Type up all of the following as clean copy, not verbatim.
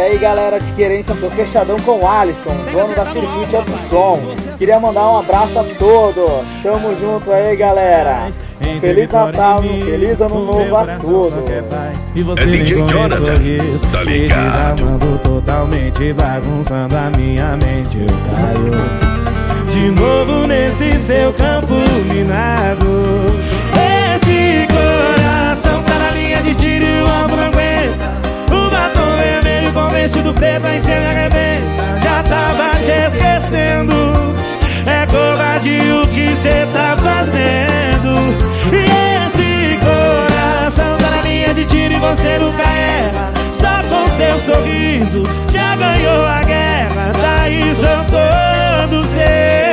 aí galera de Querência, tô fechadão com o Alisson, dono da Circuit Alto Som. Queria mandar um abraço a todos. Tamo junto aí galera. Feliz Natal, feliz Ano Novo a todos. É DJ Jonathan, tá ligado? Totalmente bagunçando a minha mente, eu caio de novo nesse seu campo minado. Esse coração tá na linha de tiro e o alvo não aguenta. O batom vermelho com vestido preto aí cê me arrebenta. Já tava te esquecendo. É covardia o que cê tá fazendo. E esse coração tá na linha de tiro e você nunca erra. Só com seu sorriso já ganhou a guerra. Daí sou todo seu.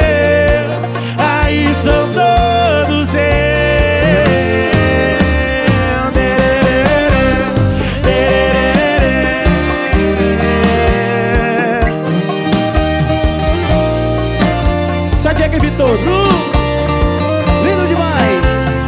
Aí sou todo seu. Só Jack Vitor, lindo demais.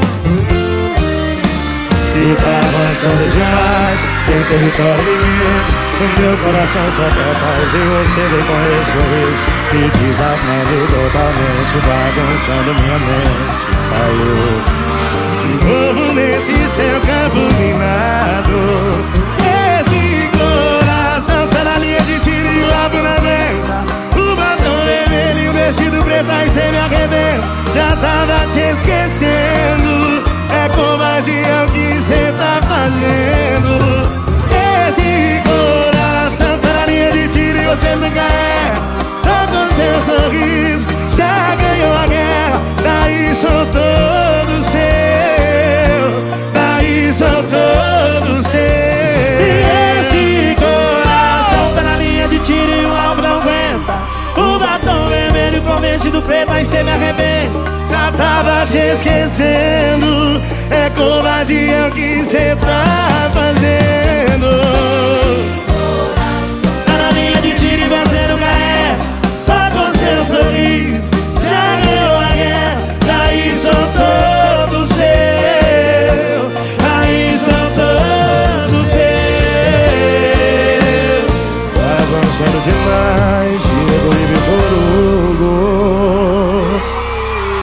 E tá avançando demais, tem território limite. O meu coração só quer paz e você vem com esse sorriso me desarmando totalmente, bagunçando minha mente. Caiu de novo nesse seu campo minado. Esse coração tá na linha de tiro e o alvo na venta. O batom vermelho e o vestido preto aí cê me arrebenta. Já tava te esquecendo. É covardia o que cê tá fazendo. Esse coração tá na linha de tiro e você nunca erra. Só com seu sorriso já ganhou a guerra. Daí sou todo seu. Daí sou todo seu. E esse coração tá na linha de tiro e o alvo não aguenta. O batom vermelho com vestido preto aí cê me arrebenta. Já tava te esquecendo. É covardia o que cê tá fazendo.